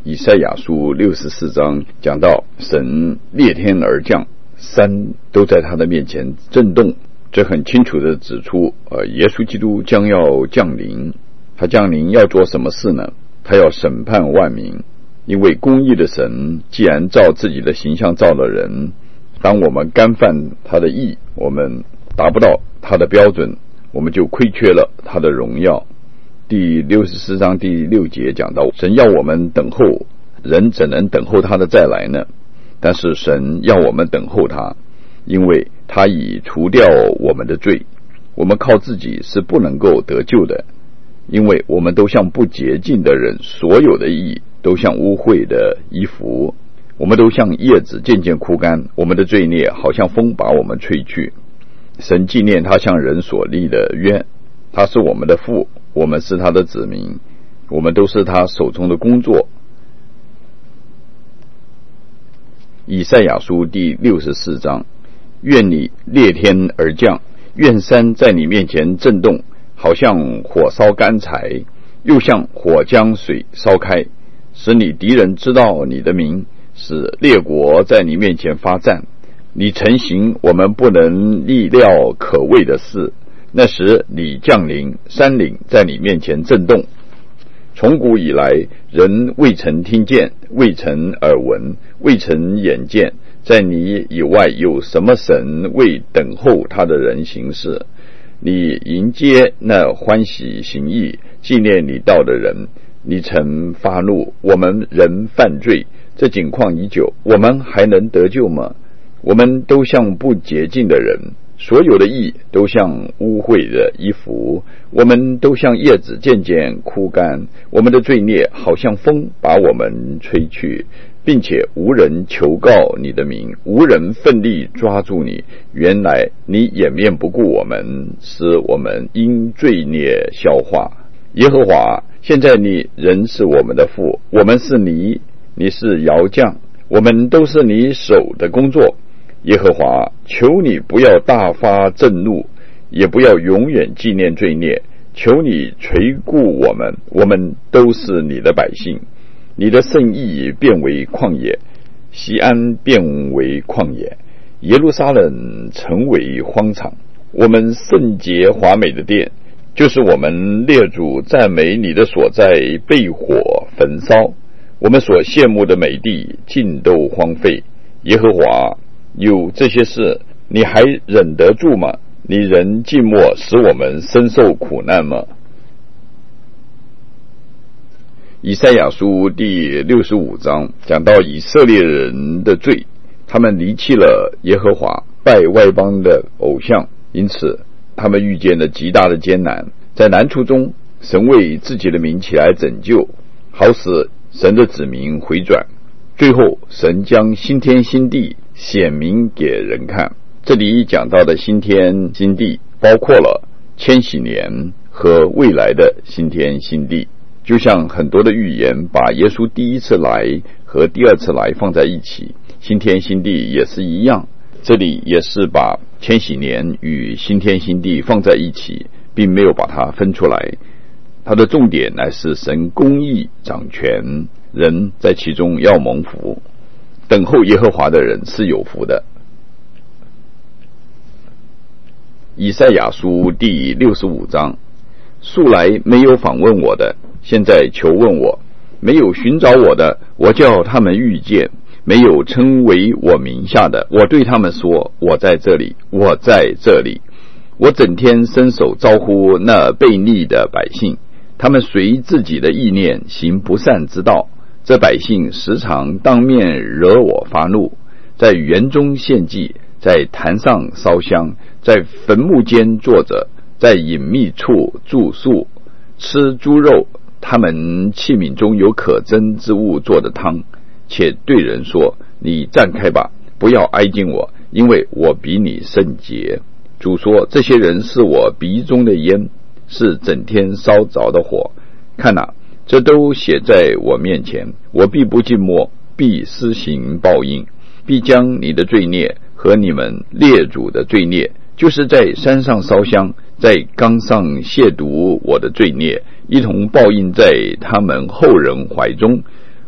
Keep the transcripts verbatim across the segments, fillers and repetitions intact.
以赛亚书六十四章讲到神裂天而降，山都在他的面前震动，这很清楚地指出呃，耶稣基督将要降临。他降临要做什么事呢？他要审判万民，因为公义的神既然照自己的形象造了人，当我们干犯他的义，我们达不到他的标准，我们就亏缺了他的荣耀。第六十四章第六节讲到，神要我们等候，人怎能等候他的再来呢？但是神要我们等候他，因为他已除掉我们的罪，我们靠自己是不能够得救的，因为我们都像不洁净的人，所有的义都像污秽的衣服，我们都像叶子渐渐枯干，我们的罪孽好像风把我们吹去。神纪念他向人所立的约，他是我们的父，我们是他的子民，我们都是他手中的工作。以赛亚书第六十四章，愿你裂天而降，愿山在你面前震动，好像火烧干柴，又像火将水烧开，使你敌人知道你的名，使列国在你面前发战。你曾行我们不能意料可畏的事，那时你降临，山岭在你面前震动。从古以来，人未曾听见，未曾耳闻，未曾眼见，在你以外有什么神为等候他的人行事？你迎接那欢喜行义纪念你道的人，你曾发怒，我们人犯罪，这景况已久，我们还能得救吗？我们都像不洁净的人，所有的义都像污秽的衣服，我们都像叶子渐渐枯干，我们的罪孽好像风把我们吹去，并且无人求告你的名，无人奋力抓住你。原来你掩面不顾我们，使我们因罪孽消化。耶和华，现在你仍是我们的父，我们是泥，你是窑匠，我们都是你手的工作。耶和华，求你不要大发震怒，也不要永远纪念罪孽，求你垂顾我们，我们都是你的百姓。你的圣意变为旷野，西安变为旷野，耶路撒冷成为荒场。我们圣洁华美的殿，就是我们列祖赞美你的所在，被火焚烧。我们所羡慕的美地尽都荒废。耶和华，有这些事，你还忍得住吗？你仍静默，使我们深受苦难吗？以赛亚书第六十五章讲到以色列人的罪，他们离弃了耶和华，拜外邦的偶像，因此他们遇见了极大的艰难。在难处中，神为自己的名起来拯救，好使神的子民回转。最后神将新天新地显明给人看。这里讲到的新天新地包括了千禧年和未来的新天新地，就像很多的预言把耶稣第一次来和第二次来放在一起，新天新地也是一样，这里也是把千禧年与新天新地放在一起，并没有把它分出来。它的重点乃是神公义掌权，人在其中要蒙福。等候耶和华的人是有福的。以赛亚书第六十五章，素来没有访问我的，现在求问我；没有寻找我的，我叫他们遇见；没有称为我名下的，我对他们说，我在这里，我在这里。我整天伸手招呼那悖逆的百姓，他们随自己的意念行不善之道。这百姓时常当面惹我发怒，在园中献祭，在坛上烧香，在坟墓间坐着，在隐秘处住宿，吃猪肉，他们器皿中有可憎之物做的汤，且对人说，你站开吧，不要挨近我，因为我比你圣洁。主说，这些人是我鼻中的烟，是整天烧着的火。看哪，这都写在我面前，我必不静默，必施行报应，必将你的罪孽和你们列祖的罪孽，就是在山上烧香，在冈上亵渎我的罪孽，一同报应在他们后人怀中。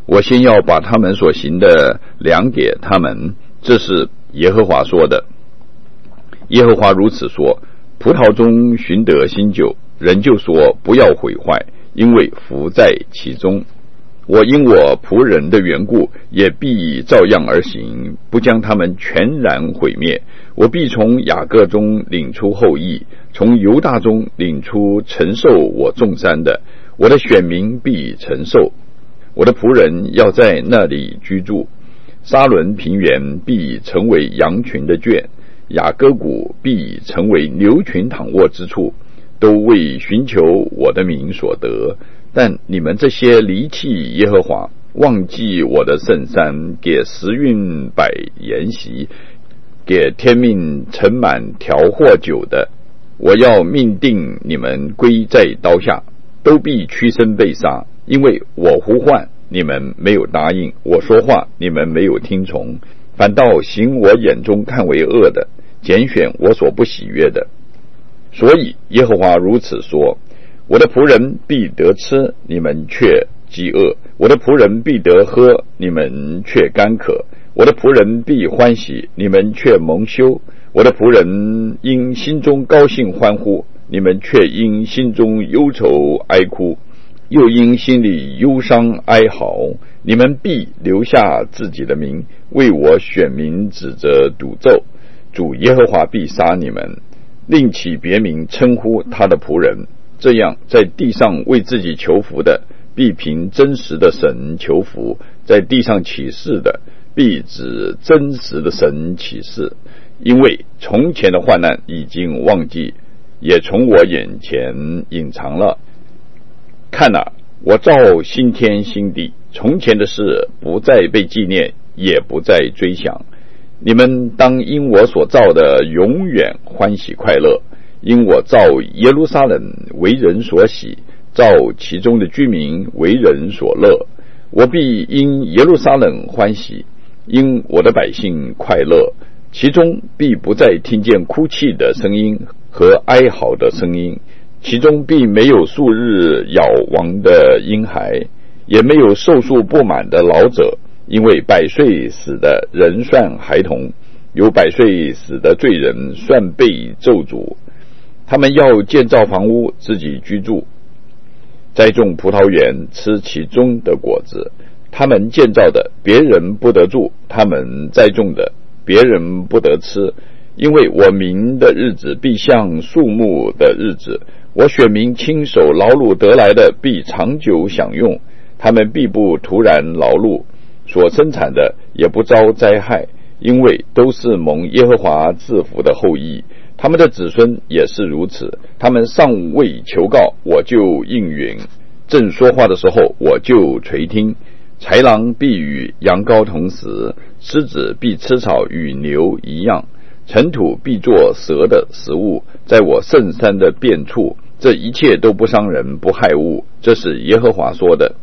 我先要把他们所行的量给他们。这是耶和华说的。耶和华如此说：葡萄中寻得新酒，人就说不要毁坏，因为福在其中。我因我仆人的缘故，也必照样而行，不将他们全然毁灭。我必从雅各中领出后裔，从犹大中领出承受我众山的。我的选民必承受，我的仆人要在那里居住。沙伦平原必成为羊群的圈，雅各谷必成为牛群躺卧之处，都为寻求我的名所得。但你们这些离弃耶和华，忘记我的圣山，给时运摆筵席，给天命盛满调和酒的，我要命定你们归在刀下，都必屈身被杀。因为我呼唤，你们没有答应；我说话，你们没有听从，反倒行我眼中看为恶的，拣选我所不喜悦的。所以耶和华如此说：我的仆人必得吃，你们却饥饿；我的仆人必得喝，你们却干渴；我的仆人必欢喜，你们却蒙羞；我的仆人因心中高兴欢呼，你们却因心中忧愁哀哭，又因心里忧伤哀嚎。你们必留下自己的名，为我选民指着诅咒。主耶和华必杀你们，另起别名称呼他的仆人。这样，在地上为自己求福的，必凭真实的神求福；在地上起誓的，必指真实的神起誓。因为从前的患难已经忘记，也从我眼前隐藏了。看哪，我造新天新地，从前的事不再被纪念，也不再追想。你们当因我所造的永远欢喜快乐，因我造耶路撒冷为人所喜，造其中的居民为人所乐。我必因耶路撒冷欢喜，因我的百姓快乐，其中必不再听见哭泣的声音和哀嚎的声音，其中必没有数日咬亡的婴孩，也没有寿数不满的老者，因为百岁死的人算孩童，有百岁死的罪人算被咒诅。他们要建造房屋，自己居住，栽种葡萄园，吃其中的果子。他们建造的，别人不得住；他们栽种的，别人不得吃。因为我民的日子必像树木的日子，我选民亲手劳碌得来的必长久享用。他们必不突然劳碌，所生产的也不遭灾害，因为都是蒙耶和华赐福的后裔。他们的子孙也是如此，他们尚未求告，我就应允；正说话的时候，我就垂听。豺狼必与羊羔同死，狮子必吃草与牛一样，尘土必作蛇的食物，在我圣山的遍处，这一切都不伤人不害物。这是耶和华说的。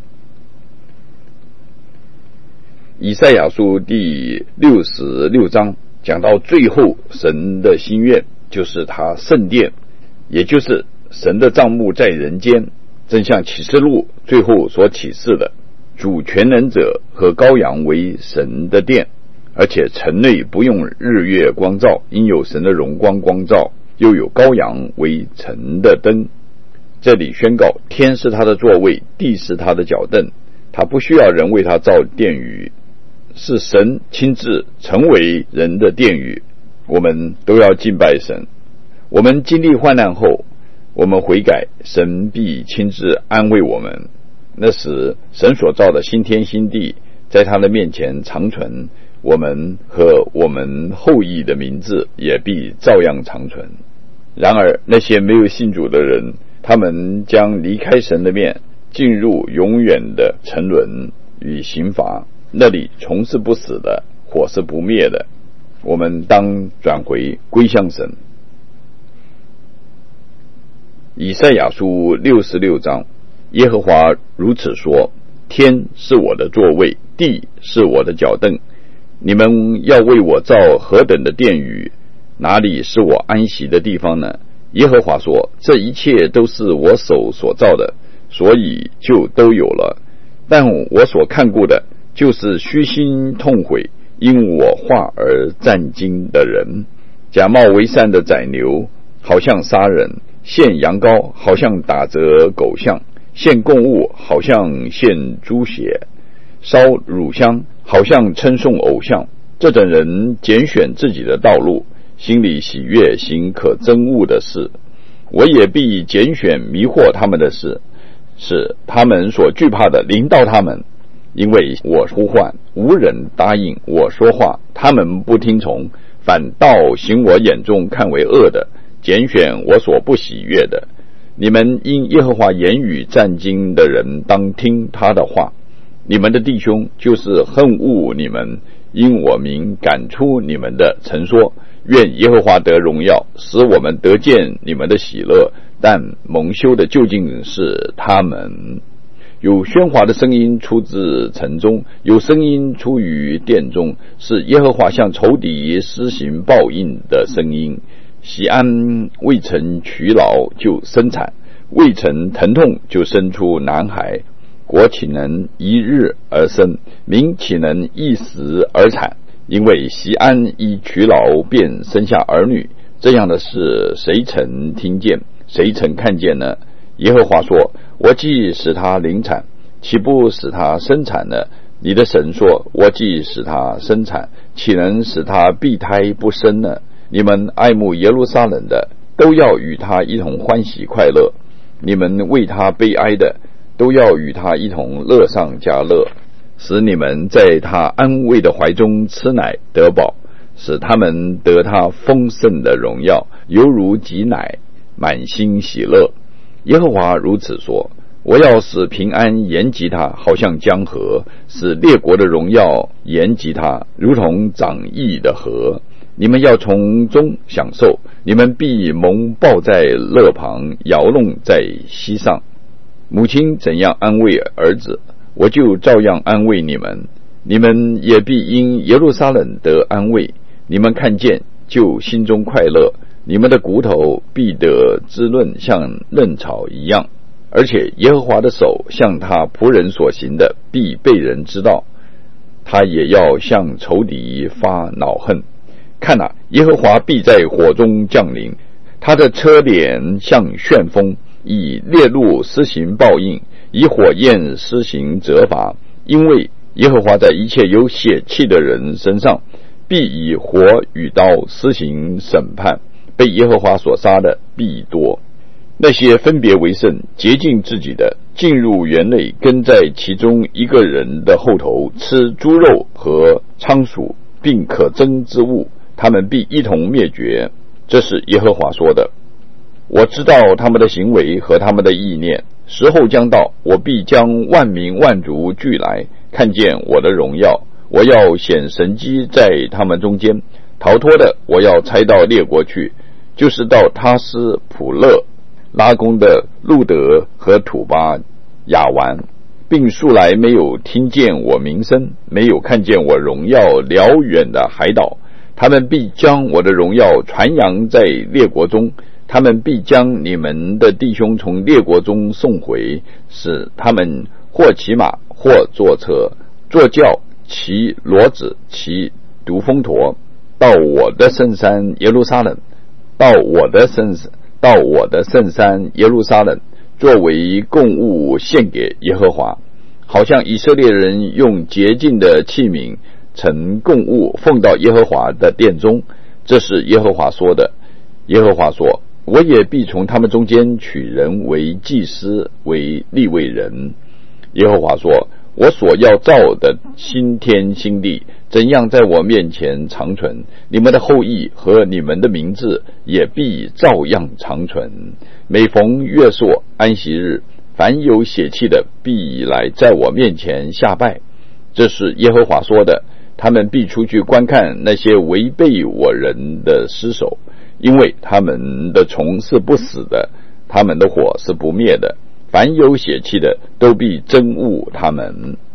以赛亚书第六十六章讲到最后，神的心愿就是他圣殿，也就是神的帐幕在人间，正像启示录最后所启示的，主全能者和羔羊为神的殿，而且城内不用日月光照，因有神的荣光光照，又有羔羊为城的灯。这里宣告，天是他的座位，地是他的脚凳，他不需要人为他造殿宇，是神亲自成为人的殿宇。我们都要敬拜神。我们经历患难后，我们悔改，神必亲自安慰我们。那时神所造的新天新地在他的面前长存，我们和我们后裔的名字也必照样长存。然而那些没有信主的人，他们将离开神的面，进入永远的沉沦与刑罚，那里虫是不死的，火是不灭的。我们当转回归向神。以赛亚书六十六章，耶和华如此说：天是我的座位，地是我的脚凳，你们要为我造何等的殿宇，哪里是我安息的地方呢？耶和华说：这一切都是我手所造的，所以就都有了。 但我所看顾的，就是虚心痛悔，因我话而战惊的人。假冒为善的宰牛，好像杀人；献羊羔，好像打折狗相；献供物，好像献猪血；烧乳香，好像称颂偶像。这等人拣选自己的道路，心里喜悦行可憎恶的事。我也必拣选迷惑他们的事，使他们所惧怕的临到他们。因为我呼唤，无人答应；我说话，他们不听从，反倒行我眼中看为恶的，拣选我所不喜悦的。你们因耶和华言语战惊的人，当听他的话。你们的弟兄就是恨恶你们，因我名赶出你们的，曾说：愿耶和华得荣耀，使我们得见你们的喜乐。但蒙羞的究竟是他们。有喧哗的声音出自城中，有声音出于殿中，是耶和华向仇敌施行报应的声音。锡安未曾劬劳就生产，未曾疼痛就生出男孩。国岂能一日而生，民岂能一时而产？因为锡安一劬劳便生下儿女，这样的事谁曾听见，谁曾看见呢？耶和华说：我既使他临产，岂不使他生产呢？你的神说：我既使他生产，岂能使他闭胎不生呢？你们爱慕耶路撒冷的，都要与他一同欢喜快乐；你们为他悲哀的，都要与他一同乐上加乐，使你们在他安慰的怀中吃奶得饱，使他们得他丰盛的荣耀，犹如挤奶，满心喜乐。耶和华如此说：我要使平安延及他，好像江河；使列国的荣耀延及他，如同涨溢的河。你们要从中享受，你们必蒙抱在肋旁，摇弄在膝上。母亲怎样安慰儿子，我就照样安慰你们。你们也必因耶路撒冷得安慰，你们看见就心中快乐。你们的骨头必得滋润，像嫩草一样。而且耶和华的手向他仆人所行的，必被人知道。他也要向仇敌发恼恨。看哪，耶和华必在火中降临，他的车辇像旋风，以烈怒施行报应，以火焰施行责罚。因为耶和华在一切有血气的人身上，必以火与刀施行审判。被耶和华所杀的必多。那些分别为圣、洁净自己的，进入园内，跟在其中一个人的后头，吃猪肉和仓鼠，并可憎之物，他们必一同灭绝。这是耶和华说的。我知道他们的行为和他们的意念，时候将到，我必将万民万族聚来，看见我的荣耀。我要显神迹在他们中间，逃脱的我要差到列国去，就是到他斯普勒、拉弓的路德和土巴、亚完，并素来没有听见我名声，没有看见我荣耀辽远的海岛。他们必将我的荣耀传扬在列国中，他们必将你们的弟兄从列国中送回，使他们或骑马，或坐车，坐轿，骑骡子，骑独峰驼，到我的圣山耶路撒冷，到我的圣到我的圣山耶路撒冷，作为供物献给耶和华，好像以色列人用洁净的器皿盛供物奉到耶和华的殿中。这是耶和华说的。耶和华说：我也必从他们中间取人为祭司，为利未人。耶和华说：我所要造的新天新地，怎样在我面前长存，你们的后裔和你们的名字也必照样长存。每逢月朔安息日，凡有血气的必来在我面前下拜。这是耶和华说的。他们必出去观看那些违背我人的尸首，因为他们的虫是不死的，他们的火是不灭的。凡有血气的都必憎恶他们。